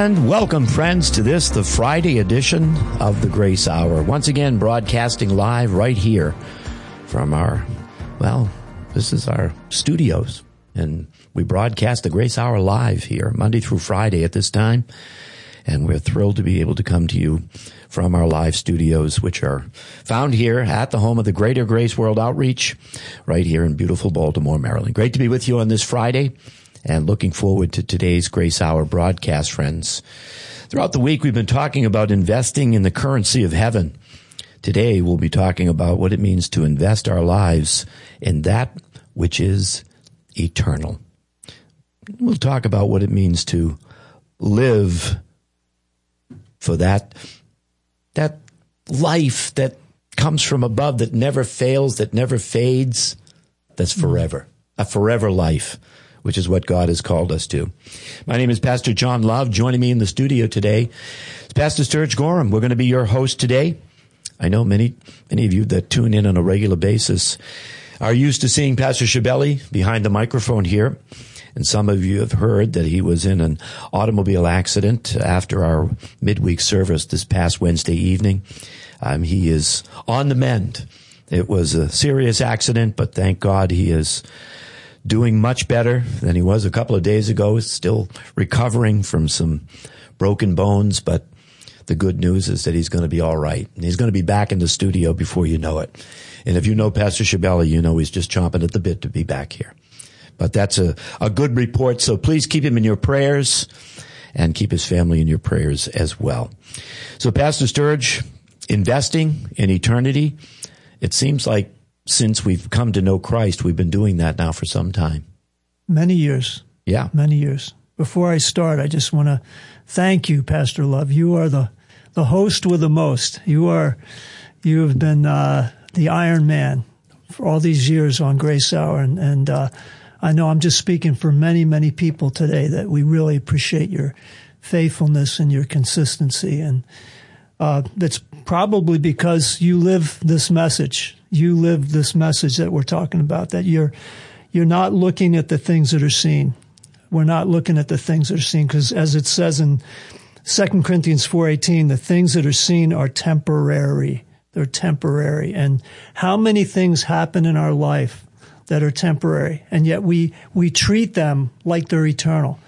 And welcome, friends, to this, the Friday edition of the Grace Hour. Once again, broadcasting live right here from this is our studios. And we broadcast the Grace Hour live here, Monday through Friday at this time. And we're thrilled to be able to come to you from our live studios, which are found here at the home of the Greater Grace World Outreach, right here in beautiful Baltimore, Maryland. Great to be with you on this Friday, and looking forward to today's Grace Hour broadcast, friends. Throughout the week, we've been talking about investing in the currency of heaven. Today, we'll be talking about what it means to invest our lives in that which is eternal. We'll talk about what it means to live for that life that comes from above, that never fails, that never fades, that's forever, a forever life, which is what God has called us to. My name is Pastor John Love. Joining me in the studio today is Pastor Sturge Gorham. We're going to be your host today. I know many of you that tune in on a regular basis are used to seeing Pastor Schiavelli behind the microphone here. And some of you have heard that he was in an automobile accident after our midweek service this past Wednesday evening. He is on the mend. It was a serious accident, but thank God he is doing much better than he was a couple of days ago. Still recovering from some broken bones, but the good news is that he's going to be all right. And he's going to be back in the studio before you know it. And if you know Pastor Schiavelli, you know he's just chomping at the bit to be back here. But that's a good report, so please keep him in your prayers and keep his family in your prayers as well. So Pastor Sturge, investing in eternity, it seems like since we've come to know Christ, we've been doing that now for some time. Many years. Yeah. Many years. Before I start, I just want to thank you, Pastor Love. You are the host with the most. You have been the Iron Man for all these years on Grace Hour, and I know I'm just speaking for many, many people today that we really appreciate your faithfulness and your consistency. And that's probably because you live this message. You live this message that we're talking about, that you're not looking at the things that are seen. We're not looking at the things that are seen, because as it says in 2 Corinthians 4:18, the things that are seen are temporary. They're temporary. And how many things happen in our life that are temporary, and yet we treat them like they're eternal?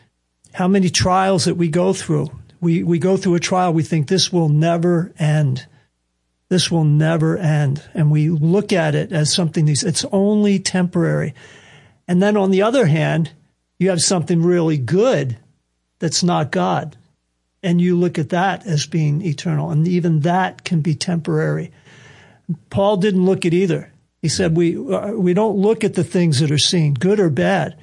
How many trials that we go through? We go through a trial, we think this will never end. This will never end. And we look at it as something it's only temporary. And then on the other hand, you have something really good that's not God. And you look at that as being eternal. And even that can be temporary. Paul didn't look at either. He said we don't look at the things that are seen, good or bad,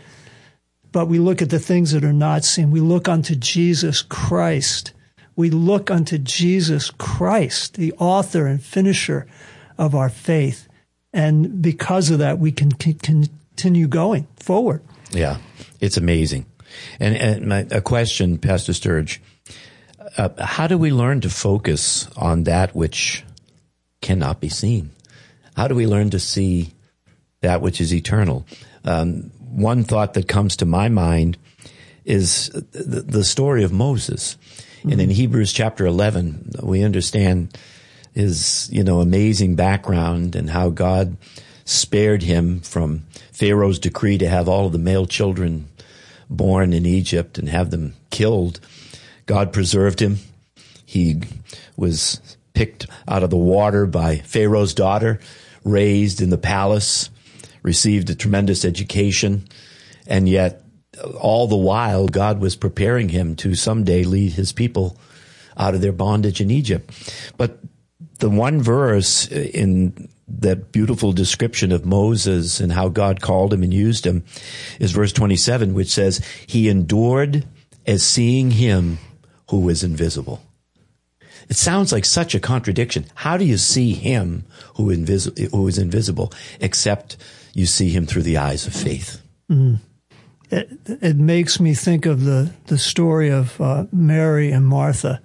but we look at the things that are not seen. We look unto Jesus Christ. We look unto Jesus Christ, the author and finisher of our faith. And because of that, we can continue going forward. Yeah, it's amazing. And a question, Pastor Sturge, how do we learn to focus on that which cannot be seen? How do we learn to see that which is eternal? One thought that comes to my mind is the story of Moses. Mm-hmm. And in Hebrews chapter 11, we understand his, amazing background and how God spared him from Pharaoh's decree to have all of the male children born in Egypt and have them killed. God preserved him. He was picked out of the water by Pharaoh's daughter, raised in the palace, received a tremendous education, and yet all the while God was preparing him to someday lead his people out of their bondage in Egypt. But the one verse in that beautiful description of Moses and how God called him and used him is verse 27, which says, he endured as seeing him who is invisible. It sounds like such a contradiction. How do you see him who is invisible except you see him through the eyes of faith? Mm. It makes me think of the story of Mary and Martha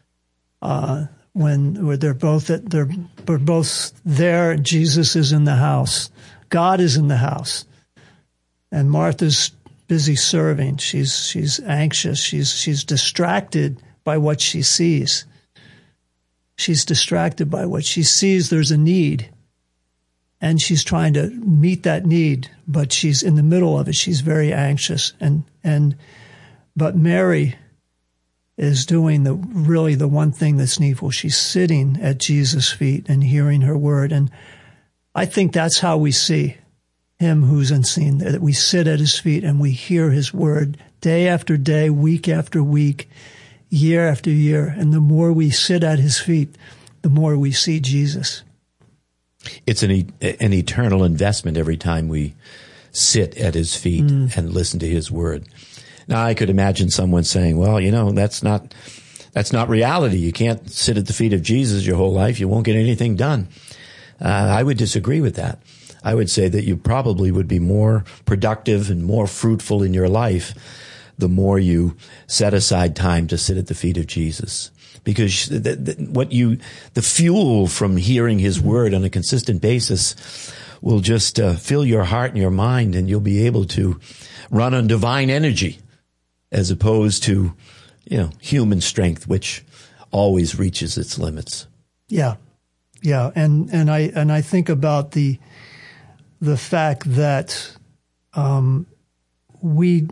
when they're both there. Jesus is in the house. God is in the house. And Martha's busy serving. She's anxious. She's distracted by what she sees. She's distracted by what she sees. There's a need, and she's trying to meet that need, but she's in the middle of it. She's very anxious, but Mary is doing the one thing that's needful. She's sitting at Jesus' feet and hearing her word. And I think that's how we see him who's unseen, that we sit at his feet and we hear his word day after day, week after week, year after year. And the more we sit at his feet, the more we see Jesus. It's an eternal investment every time we sit at his feet and listen to his word. Now, I could imagine someone saying, well, that's not reality. You can't sit at the feet of Jesus your whole life. You won't get anything done. I would disagree with that. I would say that you probably would be more productive and more fruitful in your life the more you set aside time to sit at the feet of Jesus. Because the fuel from hearing his word on a consistent basis will just fill your heart and your mind, and you'll be able to run on divine energy as opposed to, human strength, which always reaches its limits. Yeah. Yeah. And I think about the fact that, we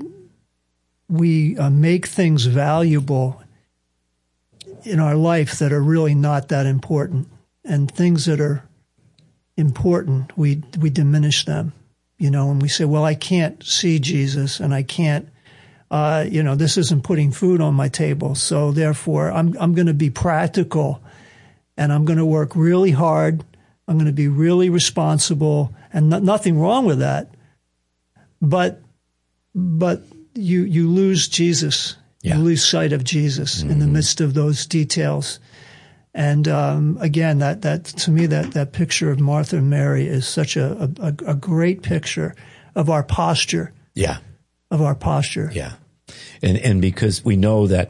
make things valuable in our life that are really not that important, and things that are important, we diminish them, and we say, well, I can't see Jesus, and I can't, this isn't putting food on my table. So therefore I'm going to be practical, and I'm going to work really hard. I'm going to be really responsible, and nothing wrong with that. But you lose Jesus. Yeah. You lose sight of Jesus in the midst of those details. And again, that to me, that picture of Martha and Mary is such a great picture of our posture. Yeah. Of our posture. Yeah. And because we know that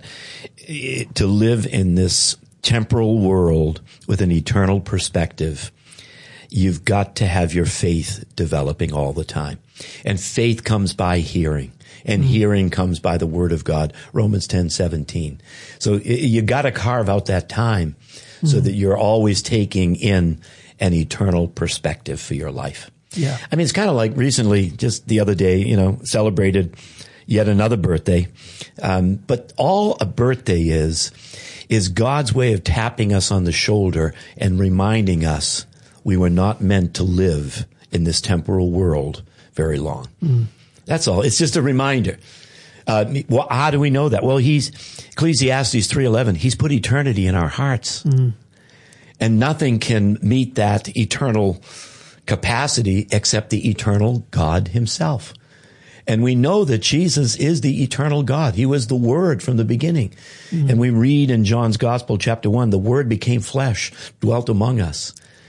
to live in this temporal world with an eternal perspective, you've got to have your faith developing all the time. And faith comes by hearing. And hearing comes by the word of God, Romans 10:17. So you got to carve out that time so that you're always taking in an eternal perspective for your life. Yeah. I mean, it's kind of like recently, just the other day, celebrated yet another birthday. But all a birthday is God's way of tapping us on the shoulder and reminding us we were not meant to live in this temporal world very long. That's all. It's just a reminder. How do we know that? Well, Ecclesiastes 3:11, he's put eternity in our hearts. And nothing can meet that eternal capacity except the eternal God himself. And we know that Jesus is the eternal God. He was the Word from the beginning. And we read in John's Gospel, chapter 1, the Word became flesh, dwelt among us.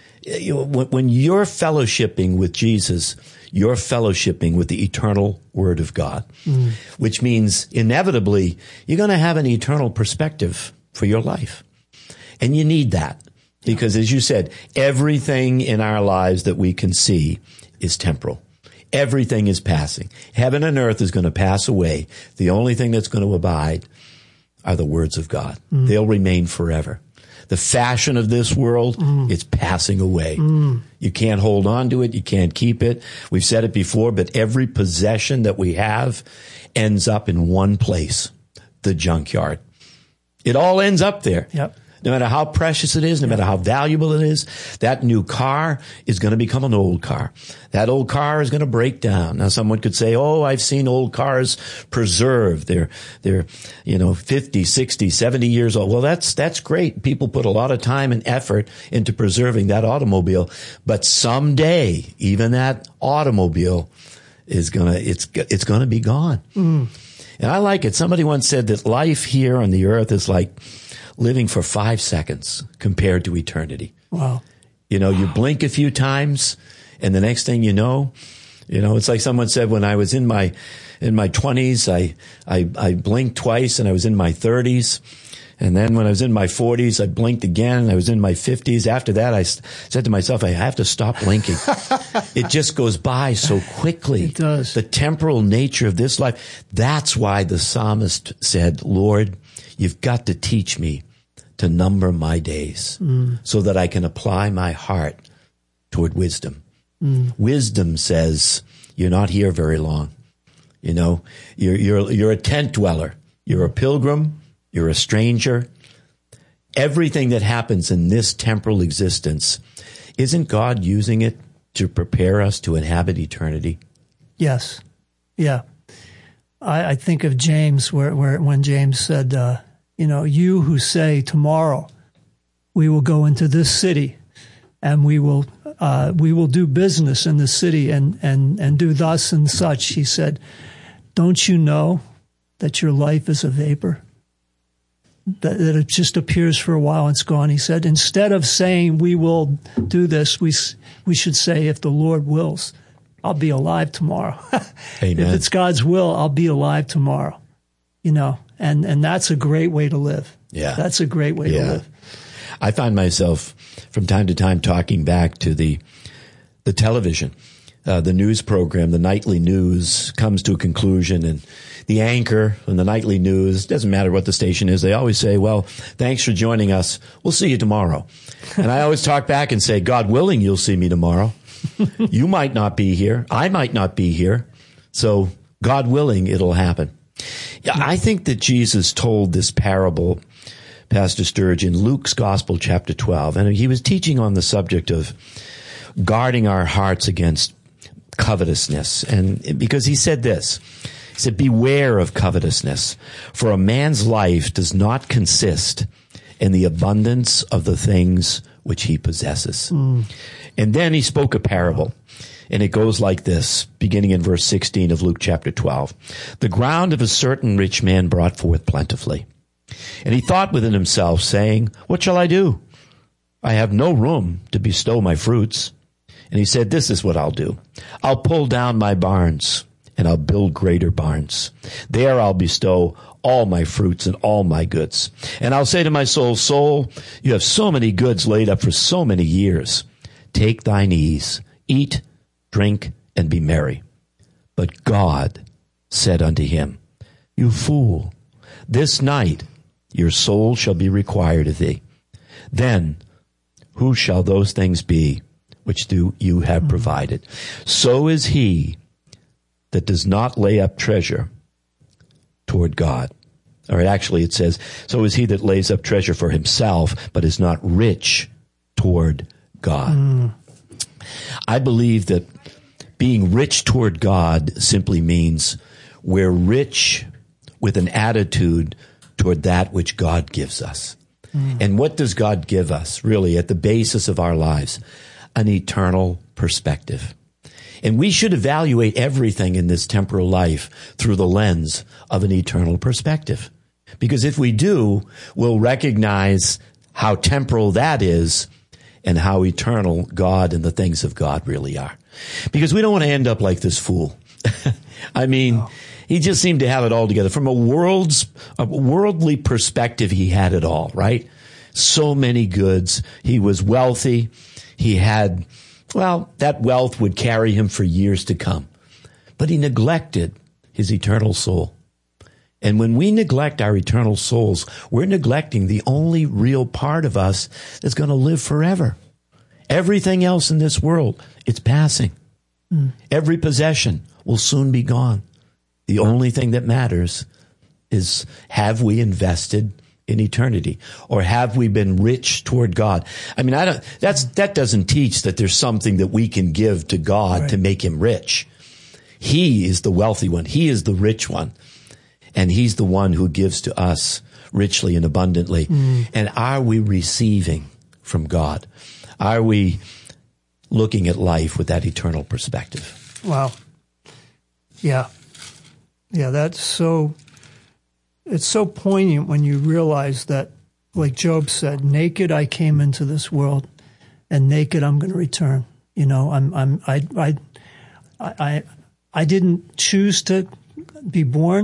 When you're fellowshipping with Jesus, you're fellowshipping with the eternal Word of God, which means inevitably you're going to have an eternal perspective for your life. And you need that because, as you said, everything in our lives that we can see is temporal. Everything is passing. Heaven and earth is going to pass away. The only thing that's going to abide are the words of God. They'll remain forever. The fashion of this world, it's passing away. You can't hold on to it. You can't keep it. We've said it before, but every possession that we have ends up in one place, the junkyard. It all ends up there. Yep. No matter how precious it is, no matter how valuable it is, that new car is going to become an old car. That old car is going to break down. Now, someone could say, oh, I've seen old cars preserved. They're 50, 60, 70 years old. Well, that's great. People put a lot of time and effort into preserving that automobile. But someday, even that automobile is it's going to be gone. And I like it. Somebody once said that life here on the earth is like living for 5 seconds compared to eternity. Wow. You blink a few times and the next thing you know, it's like someone said when I was in my 20s, I blinked twice and I was in my 30s. And then when I was in my 40s, I blinked again. I was in my 50s. After that, I said to myself, I have to stop blinking. It just goes by so quickly. It does. The temporal nature of this life. That's why the psalmist said, Lord, you've got to teach me to number my days so that I can apply my heart toward wisdom. Wisdom says, you're not here very long. You know, you're a tent dweller. You're a pilgrim. You're a stranger. Everything that happens in this temporal existence, isn't God using it to prepare us to inhabit eternity? Yes. Yeah. I think of James, where when James said, you who say tomorrow we will go into this city and we will do business in the city and do thus and such. He said, don't you know that your life is a vapor? That it just appears for a while and it's gone. He said, instead of saying we will do this, we should say, if the Lord wills, I'll be alive tomorrow. Amen. If it's God's will, I'll be alive tomorrow. And that's a great way to live. Yeah. That's a great way to live. I find myself from time to time talking back to the television, the news program, the nightly news comes to a conclusion, and the anchor in the nightly news, doesn't matter what the station is, they always say, well, thanks for joining us. We'll see you tomorrow. And I always talk back and say, God willing, you'll see me tomorrow. You might not be here. I might not be here. So God willing, it'll happen. Yeah, I think that Jesus told this parable, Pastor Sturge, in Luke's Gospel, chapter 12. And he was teaching on the subject of guarding our hearts against covetousness. And because he said this, he said, beware of covetousness, for a man's life does not consist in the abundance of the things which he possesses. And then he spoke a parable. And it goes like this, beginning in verse 16 of Luke chapter 12. The ground of a certain rich man brought forth plentifully. And he thought within himself, saying, what shall I do? I have no room to bestow my fruits. And he said, this is what I'll do. I'll pull down my barns, and I'll build greater barns. There I'll bestow all my fruits and all my goods. And I'll say to my soul, soul, you have so many goods laid up for so many years. Take thine ease, eat, drink, and be merry. But God said unto him, you fool, this night your soul shall be required of thee. Then who shall those things be which you have provided? So is he that does not lay up treasure toward God. Or actually it says, so is he that lays up treasure for himself, but is not rich toward God. I believe that being rich toward God simply means we're rich with an attitude toward that which God gives us. And what does God give us, really, at the basis of our lives? An eternal perspective. And we should evaluate everything in this temporal life through the lens of an eternal perspective. Because if we do, we'll recognize how temporal that is and how eternal God and the things of God really are. Because we don't want to end up like this fool. I mean, he just seemed to have it all together. From a worldly perspective, he had it all, right? So many goods. He was wealthy. He had, well, that wealth would carry him for years to come. But he neglected his eternal soul. And when we neglect our eternal souls, we're neglecting the only real part of us that's going to live forever. Everything else in this world, it's passing. Every possession will soon be gone. The only thing that matters is, have we invested in eternity, or have we been rich toward God? I mean, that doesn't teach that there's something that we can give to God to make him rich. He is the wealthy one. He is the rich one. And he's the one who gives to us richly and abundantly. And are we receiving from God? Are we looking at life with that eternal perspective? Wow. Yeah. Yeah, that's so, it's so poignant when you realize that, like Job said, naked I came into this world, and naked I'm going to return. You know, I didn't choose to be born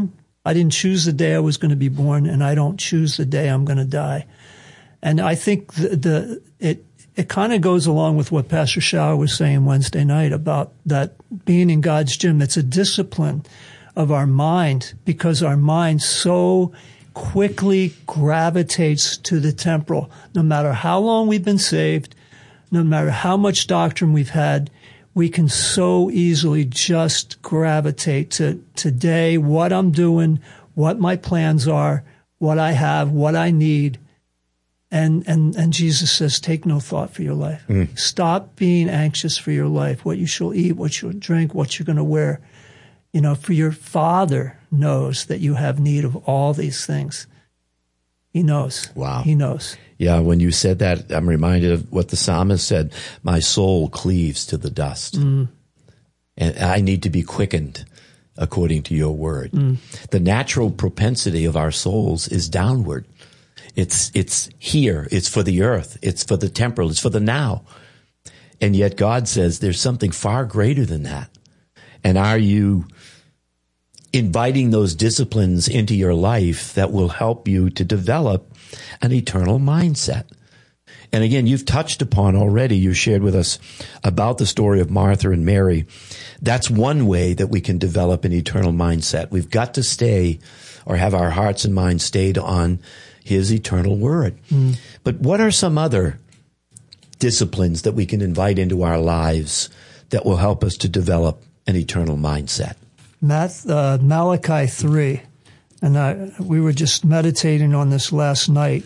I didn't choose the day I was going to be born, and I don't choose the day I'm going to die. And I think it kind of goes along with what Pastor Schauer was saying Wednesday night about that being in God's gym. It's a discipline of our mind, because our mind so quickly gravitates to the temporal. No matter how long we've been saved, no matter how much doctrine we've had, we can so easily just gravitate to today, what I'm doing, what my plans are, what I have, what I need. And Jesus says, take no thought for your life. Stop being anxious for your life, what you shall eat, what you'll drink, what you're going to wear. You know, for your Father knows that you have need of all these things. He knows. Wow. He knows. Yeah, when you said that, I'm reminded of what the psalmist said, my soul cleaves to the dust. And I need to be quickened according to your word. The natural propensity of our souls is downward. It's here. It's for the earth. It's for the temporal. It's for the now. And yet God says there's something far greater than that. And are you inviting those disciplines into your life that will help you to develop an eternal mindset? And again, you've touched upon already, you shared with us about the story of Martha and Mary. That's one way that we can develop an eternal mindset. We've got to stay or have our hearts and minds stayed on his eternal word. But what are some other disciplines that we can invite into our lives that will help us to develop an eternal mindset? Malachi 3, and we were just meditating on this last night.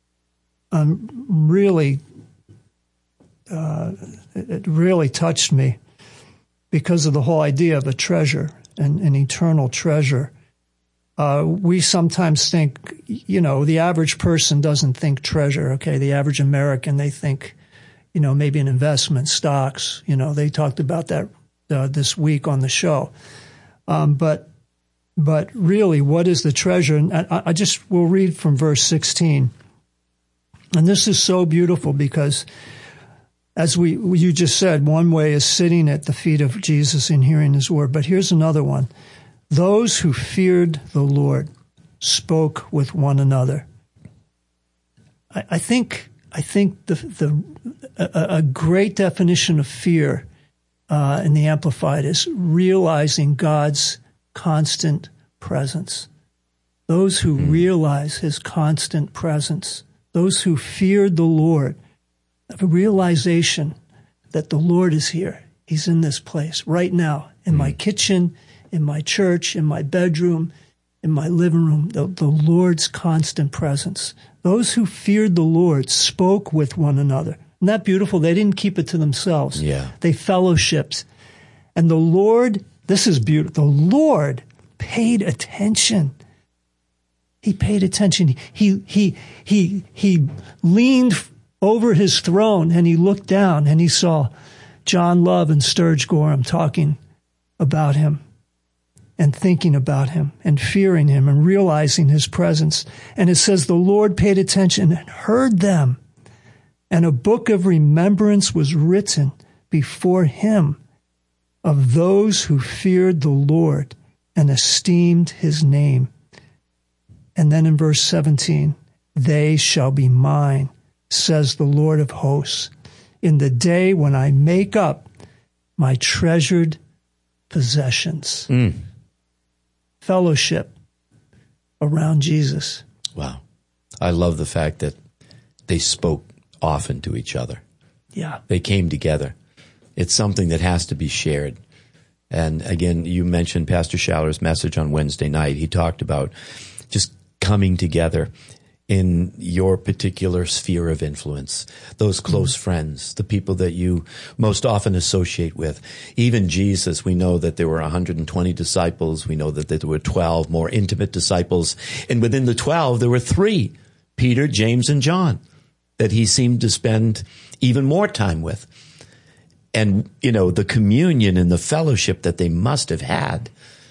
It really touched me because of the whole idea of a treasure, an eternal treasure. We sometimes think, the average person doesn't think treasure, okay? The average American, they think, maybe an investment, stocks. They talked about that this week on the show. But really, what is the treasure? And I just will read from verse 16. And this is so beautiful because, as you just said, one way is sitting at the feet of Jesus and hearing his word. But here's another one. Those who feared the Lord spoke with one another. I think a great definition of fear in the Amplified is realizing God's constant presence. Those who realize his constant presence, those who feared the Lord, have a realization that the Lord is here. He's in this place right now, in my kitchen, in my church, in my bedroom, in my living room, the Lord's constant presence. Those who feared the Lord spoke with one another. Isn't that beautiful? They didn't keep it to themselves. Yeah. They fellowshipped. And the Lord, this is beautiful, the Lord paid attention. He paid attention. He leaned over his throne and he looked down and he saw John Love and Sturge Gorham talking about him and thinking about him and fearing him and realizing his presence. And it says the Lord paid attention and heard them. And a book of remembrance was written before him of those who feared the Lord and esteemed his name. And then in verse 17, they shall be mine, says the Lord of hosts, in the day when I make up my treasured possessions. Fellowship around Jesus. Wow. I love the fact that they spoke often to each other. Yeah. They came together. It's something that has to be shared. And again, you mentioned Pastor Schauer's message on Wednesday night. He talked about just coming together in your particular sphere of influence, those close friends, the people that you most often associate with. Even Jesus, we know that there were 120 disciples. We know that there were 12 more intimate disciples. And within the 12, there were 3, Peter, James, and John, that he seemed to spend even more time with. And, the communion and the fellowship that they must have had,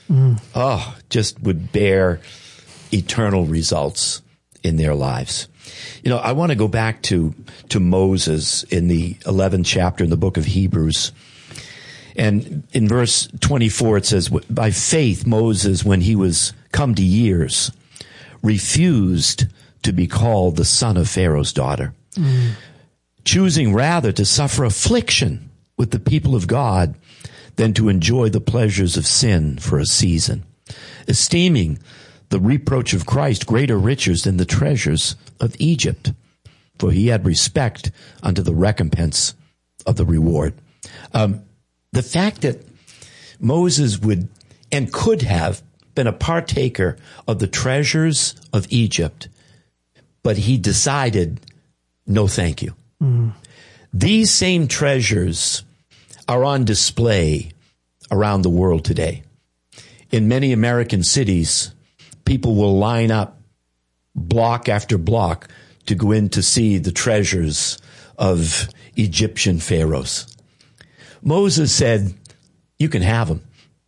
just would bear eternal results in their lives. I want to go back to Moses in the 11th chapter in the book of Hebrews. And in verse 24, it says, by faith, Moses, when he was come to years, refused to be called the son of Pharaoh's daughter, choosing rather to suffer affliction with the people of God than to enjoy the pleasures of sin for a season, esteeming the reproach of Christ greater riches than the treasures of Egypt, for he had respect unto the recompense of the reward. The fact that Moses would and could have been a partaker of the treasures of Egypt, but he decided, no thank you. These same treasures are on display around the world today. In many American cities, people will line up block after block to go in to see the treasures of Egyptian pharaohs. Moses said, you can have them.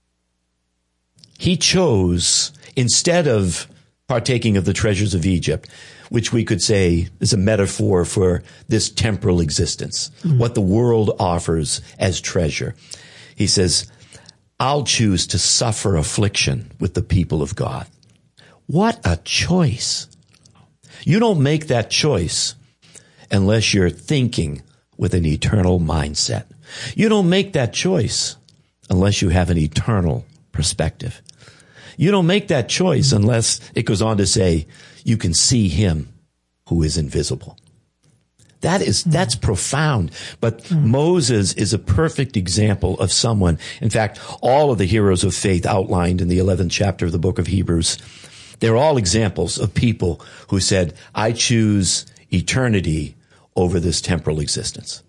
He chose, instead of partaking of the treasures of Egypt, which we could say is a metaphor for this temporal existence, what the world offers as treasure. He says, I'll choose to suffer affliction with the people of God. What a choice. You don't make that choice unless you're thinking with an eternal mindset. You don't make that choice unless you have an eternal perspective. You don't make that choice unless it goes on to say, you can see him who is invisible. That's profound. But Moses is a perfect example of someone. In fact, all of the heroes of faith outlined in the 11th chapter of the book of Hebrews, they're all examples of people who said, I choose eternity over this temporal existence.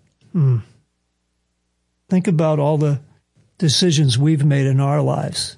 Think about all the decisions we've made in our lives,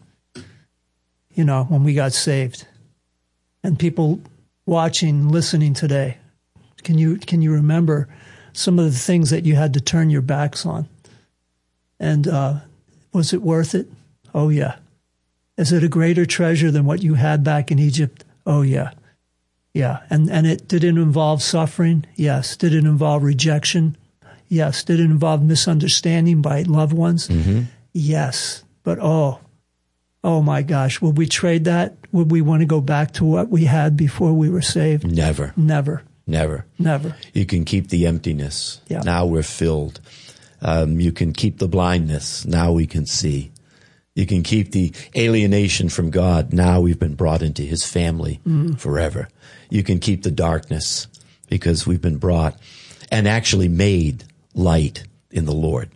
when we got saved. And people watching, listening today, can you remember some of the things that you had to turn your backs on? And was it worth it? Oh, yeah. Is it a greater treasure than what you had back in Egypt? Oh, yeah. Yeah. And did it involve suffering? Yes. Did it involve rejection? Yes. Did it involve misunderstanding by loved ones? Yes. But oh my gosh, would we trade that? Would we want to go back to what we had before we were saved? Never. Never. Never. Never. You can keep the emptiness. Yeah. Now we're filled. You can keep the blindness. Now we can see. You can keep the alienation from God. Now we've been brought into his family forever. You can keep the darkness because we've been brought and actually made light in the Lord.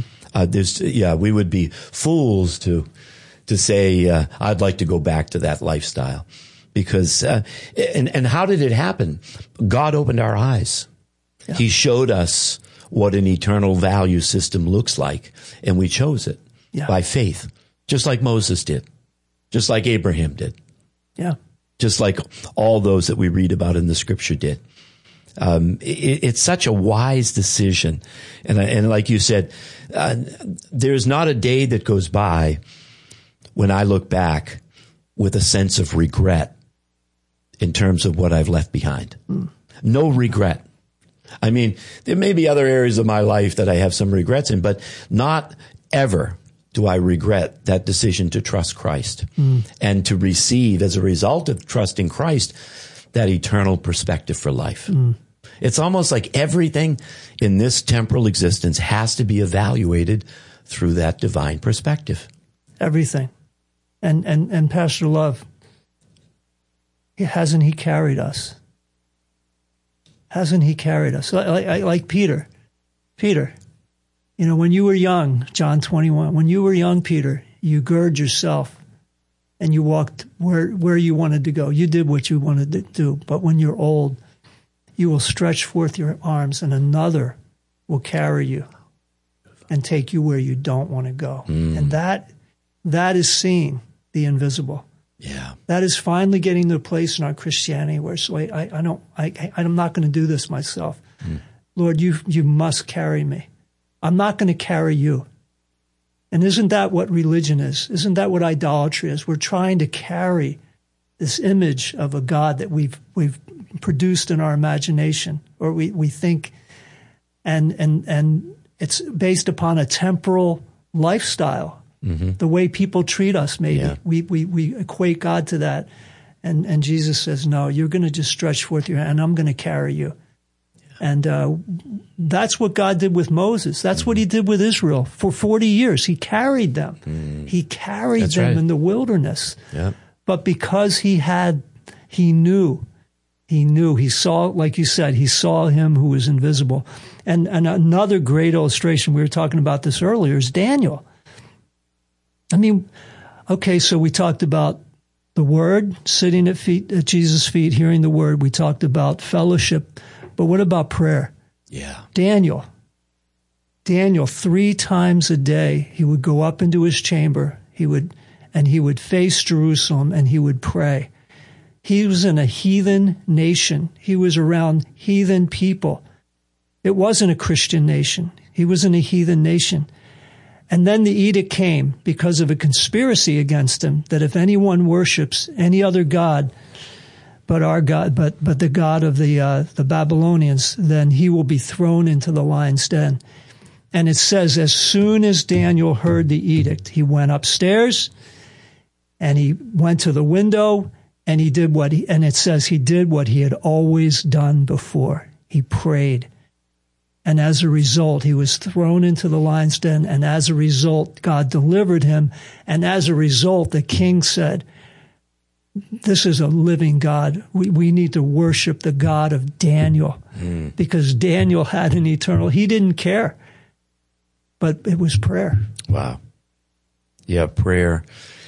We would be fools to say, I'd like to go back to that lifestyle. Because, and how did it happen? God opened our eyes. Yeah. He showed us what an eternal value system looks like, and we chose it by faith, just like Moses did, just like Abraham did. Yeah. Just like all those that we read about in the scripture did. It's such a wise decision. And like you said, there's not a day that goes by when I look back with a sense of regret in terms of what I've left behind. No regret. I mean, there may be other areas of my life that I have some regrets in, but not ever do I regret that decision to trust Christ and to receive, as a result of trusting Christ, that eternal perspective for life. It's almost like everything in this temporal existence has to be evaluated through that divine perspective. Everything. And Pastor Love, hasn't he carried us? Hasn't he carried us? Like Peter. Peter, when you were young, John 21, when you were young, Peter, you gird yourself and you walked where you wanted to go. You did what you wanted to do. But when you're old, you will stretch forth your arms and another will carry you and take you where you don't want to go. And that is seeing the invisible. Yeah. That is finally getting to a place in our Christianity where it's like, I'm not going to do this myself. Lord, you must carry me. I'm not going to carry you. And isn't that what religion is? Isn't that what idolatry is? We're trying to carry this image of a God that we've produced in our imagination, or we think, and it's based upon a temporal lifestyle. The way people treat us, maybe. Yeah. We equate God to that. And Jesus says, no, you're going to just stretch forth your hand, and I'm going to carry you. And that's what God did with Moses. That's what he did with Israel. For 40 years, he carried them. He carried That's them right. in the wilderness. Yeah. But because he knew, he saw, like you said, he saw him who was invisible. And another great illustration, we were talking about this earlier, is Daniel. I mean, okay, so we talked about the Word, sitting at Jesus' feet, hearing the Word. We talked about fellowship. But what about prayer? Yeah. Daniel, 3 times a day, he would go up into his chamber. He would face Jerusalem and he would pray. He was in a heathen nation. He was around heathen people. It wasn't a Christian nation. He was in a heathen nation. And then the edict came because of a conspiracy against him that if anyone worships any other god but our God, but the God of the Babylonians, then he will be thrown into the lion's den. And it says, as soon as Daniel heard the edict, he went upstairs and he went to the window and he did and it says he did what he had always done before. He prayed. And as a result, he was thrown into the lion's den. And as a result, God delivered him. And as a result, the king said, this is a living God. We need to worship the God of Daniel because Daniel had an eternal. He didn't care, but it was prayer. Wow. Yeah, prayer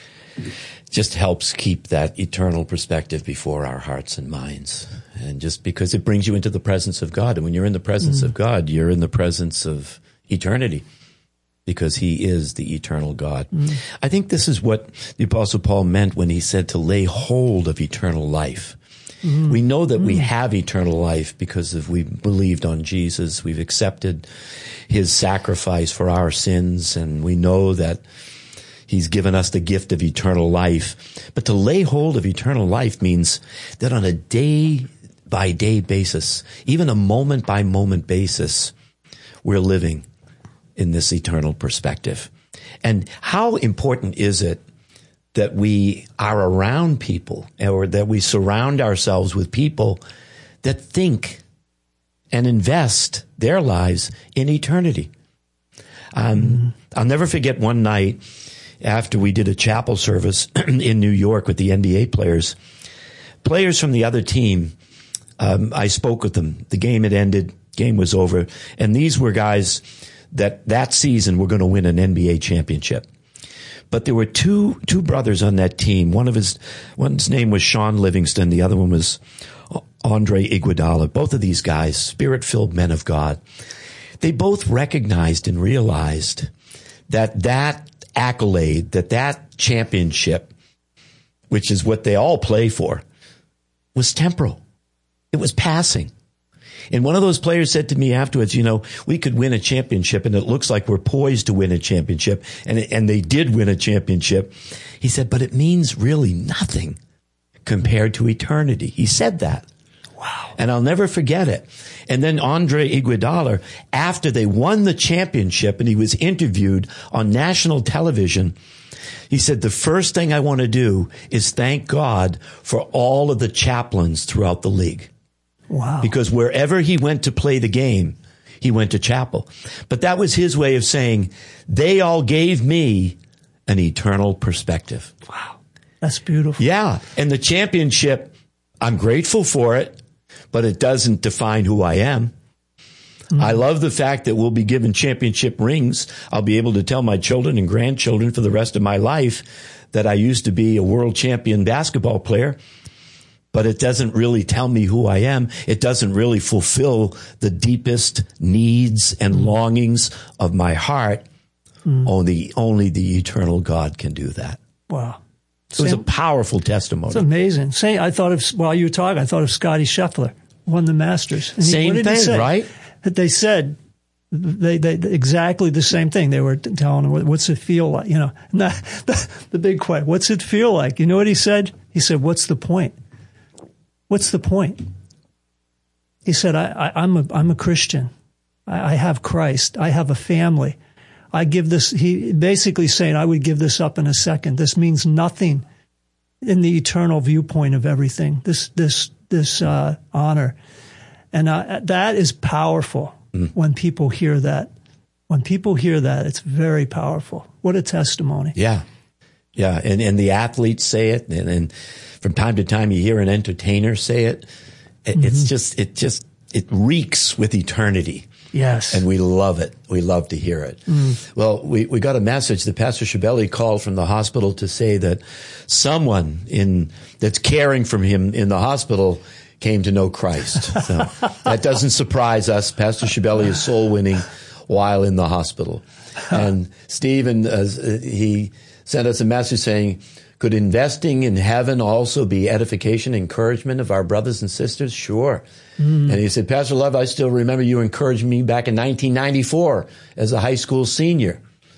just helps keep that eternal perspective before our hearts and minds. And just because it brings you into the presence of God. And when you're in the presence of God, you're in the presence of eternity. Because he is the eternal God. I think this is what the Apostle Paul meant when he said to lay hold of eternal life. We know that we have eternal life because we've believed on Jesus. We've accepted his sacrifice for our sins, and we know that he's given us the gift of eternal life. But to lay hold of eternal life means that on a day-by-day basis, even a moment-by-moment basis, we're living in this eternal perspective. And how important is it that we are around people or that we surround ourselves with people that think and invest their lives in eternity? I'll never forget one night after we did a chapel service in New York with the NBA players from the other team. I spoke with them. The game had ended. Game was over. And these were guys that season were going to win an NBA championship. But there were two brothers on that team. One's name was Sean Livingston. The other one was Andre Iguodala. Both of these guys, spirit-filled men of God. They both recognized and realized that accolade, that championship, which is what they all play for, was temporal. It was passing. And one of those players said to me afterwards, we could win a championship and it looks like we're poised to win a championship. And they did win a championship. He said, but it means really nothing compared to eternity. He said that. Wow. And I'll never forget it. And then Andre Iguodala, after they won the championship and he was interviewed on national television, he said, the first thing I want to do is thank God for all of the chaplains throughout the league. Wow. Because wherever he went to play the game, he went to chapel. But that was his way of saying, they all gave me an eternal perspective. Wow. That's beautiful. Yeah. And the championship, I'm grateful for it, but it doesn't define who I am. I love the fact that we'll be given championship rings. I'll be able to tell my children and grandchildren for the rest of my life that I used to be a world champion basketball player. But it doesn't really tell me who I am. It doesn't really fulfill the deepest needs and longings of my heart. Only the eternal God can do that. Wow. It was a powerful testimony. It's amazing. While you were talking, I thought of Scotty Scheffler, won the Masters. And Same thing, right? They said they exactly the same thing. They were telling him, what's it feel like? The big question, what's it feel like? You know what he said? He said, what's the point? What's the point? He said, I'm a Christian. I have Christ. I have a family. I give this, he basically saying, I would give this up in a second. This means nothing in the eternal viewpoint of everything, this honor. And that is powerful when people hear that. When people hear that, it's very powerful. What a testimony. Yeah. Yeah. And the athletes say it. And from time to time you hear an entertainer say it. It reeks with eternity. Yes. And we love it. We love to hear it. Well, we got a message that Pastor Schibeli called from the hospital to say that someone that's caring for him in the hospital came to know Christ. So that doesn't surprise us. Pastor Schibeli is soul winning while in the hospital. And Stephen, he sent us a message saying, could investing in heaven also be edification, encouragement of our brothers and sisters? Sure. And he said, Pastor Love, I still remember you encouraged me back in 1994 as a high school senior.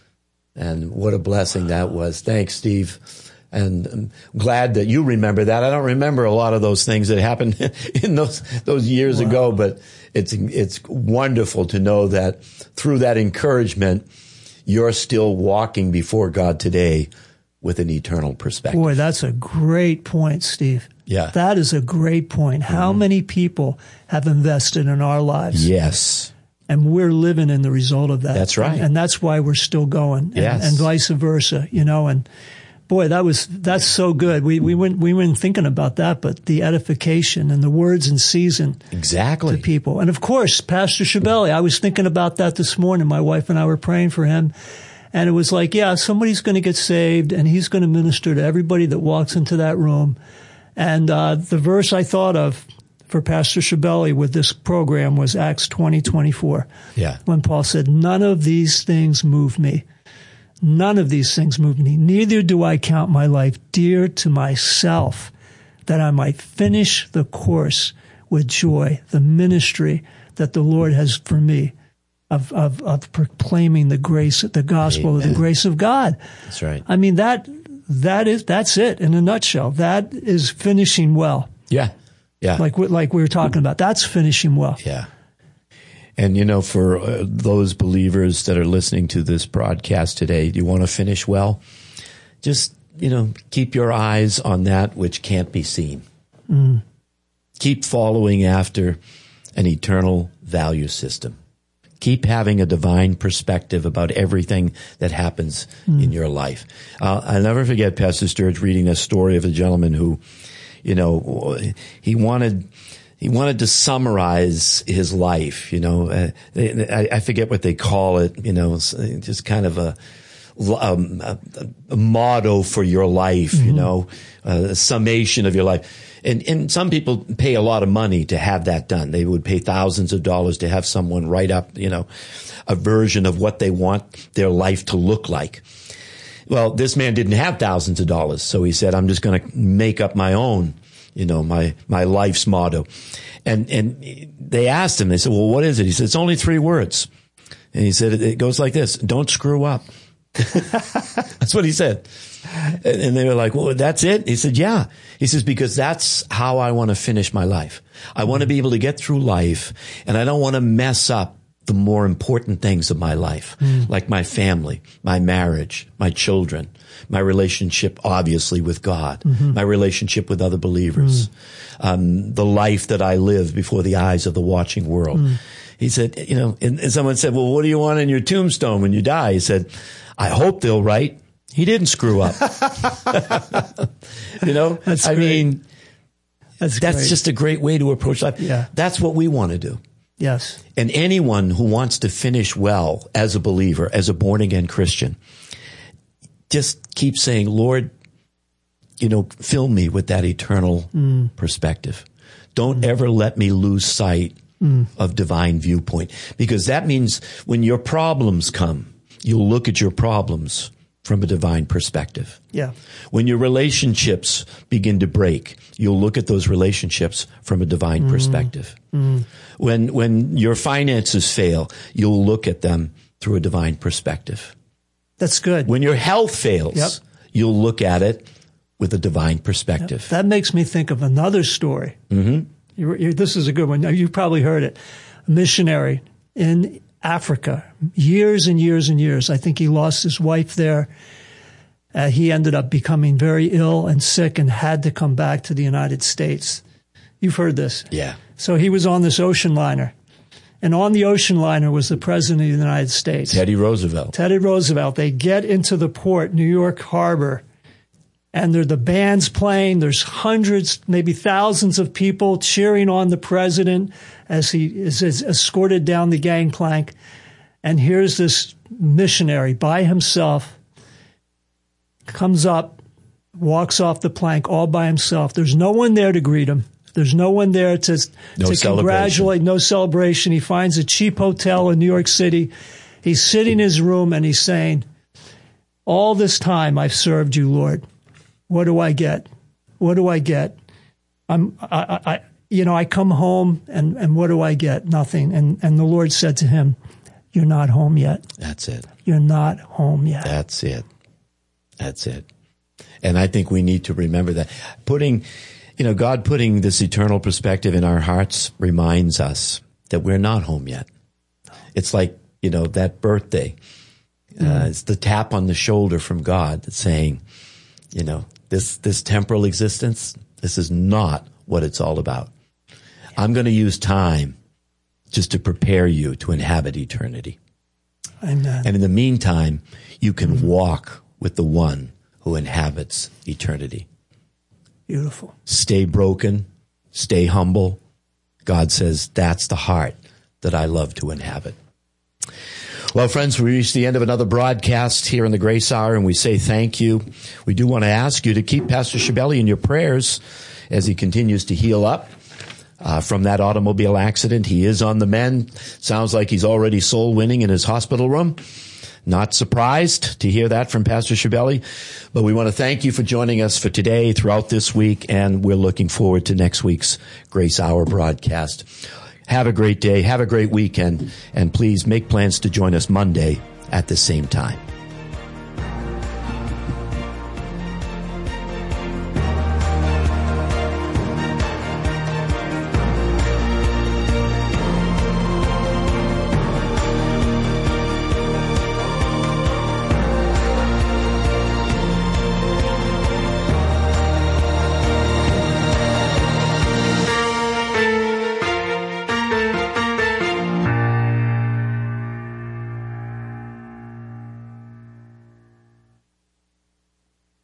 And what a blessing that was. Thanks, Steve. And I'm glad that you remember that. I don't remember a lot of those things that happened in those years ago, but it's wonderful to know that through that encouragement, you're still walking before God today with an eternal perspective. Boy, that's a great point, Steve. Yeah. That is a great point. How many people have invested in our lives? Yes. And we're living in the result of that. That's right. And that's why we're still going. Yes. And vice versa, and boy, that's so good. We weren't thinking about that, but the edification and the words in season. Exactly. To people. And of course, Pastor Schibeli, I was thinking about that this morning. My wife and I were praying for him. And it was like, yeah, somebody's going to get saved and he's going to minister to everybody that walks into that room. And the verse I thought of for Pastor Schibeli with this program was Acts 20:24. Yeah. When Paul said, none of these things move me. None of these things move me. Neither do I count my life dear to myself, that I might finish the course with joy, the ministry that the Lord has for me of proclaiming the grace, the gospel Amen. of the grace of God. That's right. I mean, that's it in a nutshell. That is finishing well. Yeah. Yeah. Like we were talking about. That's finishing well. Yeah. And, for those believers that are listening to this broadcast today, do you want to finish well? Just, keep your eyes on that which can't be seen. Keep following after an eternal value system. Keep having a divine perspective about everything that happens in your life. I'll never forget Pastor Sturge reading a story of a gentleman who, he wanted to summarize his life, I forget what they call it, just kind of a motto for your life, a summation of your life. And some people pay a lot of money to have that done. They would pay thousands of dollars to have someone write up, a version of what they want their life to look like. Well, this man didn't have thousands of dollars. So he said, I'm just going to make up my own, my life's motto. And they asked him, they said, well, what is it? He said, it's only 3 words. And he said, it goes like this: don't screw up. That's what he said. And they were like, well, that's it? He said, yeah. He says, because that's how I want to finish my life. I want to be able to get through life, and I don't want to mess up the more important things of my life, like my family, my marriage, my children, my relationship, obviously, with God, my relationship with other believers, the life that I live before the eyes of the watching world. He said, and someone said, well, what do you want in your tombstone when you die? He said, I hope they'll write, he didn't screw up. That's I great. mean, That's just a great way to approach life. Yeah. That's what we want to do. Yes. And anyone who wants to finish well as a believer, as a born-again Christian, just keep saying, Lord, fill me with that eternal perspective. Don't ever let me lose sight of divine viewpoint, because that means when your problems come, you'll look at your problems from a divine perspective. Yeah. When your relationships begin to break, you'll look at those relationships from a divine perspective. When your finances fail, you'll look at them through a divine perspective. That's good. When your health fails, you'll look at it with a divine perspective. That makes me think of another story. This is a good one. You probably heard it. A missionary in Africa, years and years and years. I think he lost his wife there. He ended up becoming very ill and sick and had to come back to the United States. You've heard this. Yeah. So he was on this ocean liner. And on the ocean liner was the President of the United States. Teddy Roosevelt. Teddy Roosevelt. They get into the port, New York Harbor, and the band's playing. There's hundreds, maybe thousands of people cheering on the president as he is escorted down the gangplank. And here's this missionary by himself, comes up, walks off the plank all by himself. There's no one there to greet him. There's no one there to congratulate, no celebration. He finds a cheap hotel in New York City. He's sitting in his room and he's saying, all this time I've served you, Lord. What do I get? What do I get? I come home and what do I get? Nothing. And the Lord said to him, you're not home yet. That's it. You're not home yet. That's it. That's it. And I think we need to remember that. God putting this eternal perspective in our hearts reminds us that we're not home yet. It's like, that birthday. It's the tap on the shoulder from God that's saying, this temporal existence, this is not what it's all about. I'm going to use time just to prepare you to inhabit eternity. Amen. And in the meantime, you can walk with the one who inhabits eternity. Beautiful. Stay broken, stay humble. God says, that's the heart that I love to inhabit. Well, friends, we reached the end of another broadcast here in the Grace Hour, and we say thank you. We do want to ask you to keep Pastor Schibeli in your prayers as he continues to heal up from that automobile accident. He is on the mend. Sounds like he's already soul winning in his hospital room. Not surprised to hear that from Pastor Schibeli, but we want to thank you for joining us for today, throughout this week, and we're looking forward to next week's Grace Hour broadcast. Have a great day, have a great weekend, and please make plans to join us Monday at the same time.